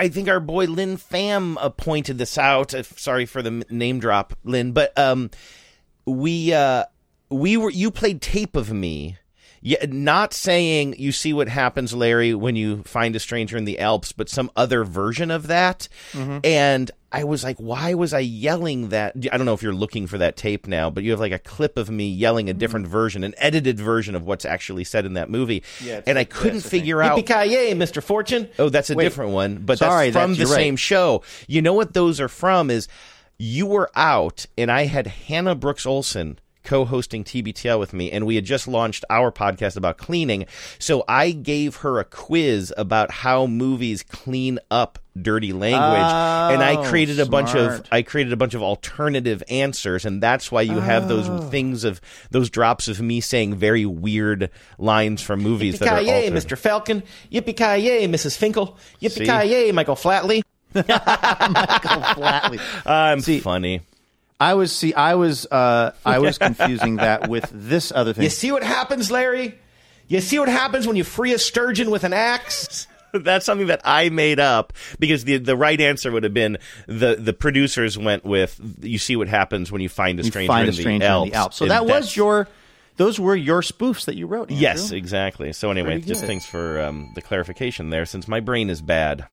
I think our boy Lynn Pham pointed this out. Sorry for the name drop, Lynn, but you played tape of me. Yeah, not saying You See What Happens, Larry, when you find a stranger in the Alps, but some other version of that. Mm-hmm. And I was like, why was I yelling that? I don't know if you're looking for that tape now, but you have like a clip of me yelling a different version, an edited version of what's actually said in that movie. Yeah, and I couldn't figure out. Yippee-ki-yay, Mr. Fortune. Oh, that's a different one, but that's from the same show. You know what those are from is you were out, and I had Hannah Brooks Olsen co-hosting TBTL with me, and we had just launched our podcast about cleaning. So I gave her a quiz about how movies clean up dirty language, and I created a bunch of alternative answers, and that's why you have those things of those drops of me saying very weird lines from movies that are altered. Yippee-ki-yay, Mr. Falcon. Yippee-ki-yay, Mrs. Finkel. Yippee-ki-yay, Michael Flatley. Michael Flatley. I'm funny. I was confusing that with this other thing. You see what happens, Larry? You see what happens when you free a sturgeon with an axe? That's something that I made up because the right answer would have been the producers went with You See What Happens when you find a stranger in the Alps. So those were your spoofs that you wrote, Andrew. Yes, exactly. So anyway, just thanks for the clarification there, since my brain is bad.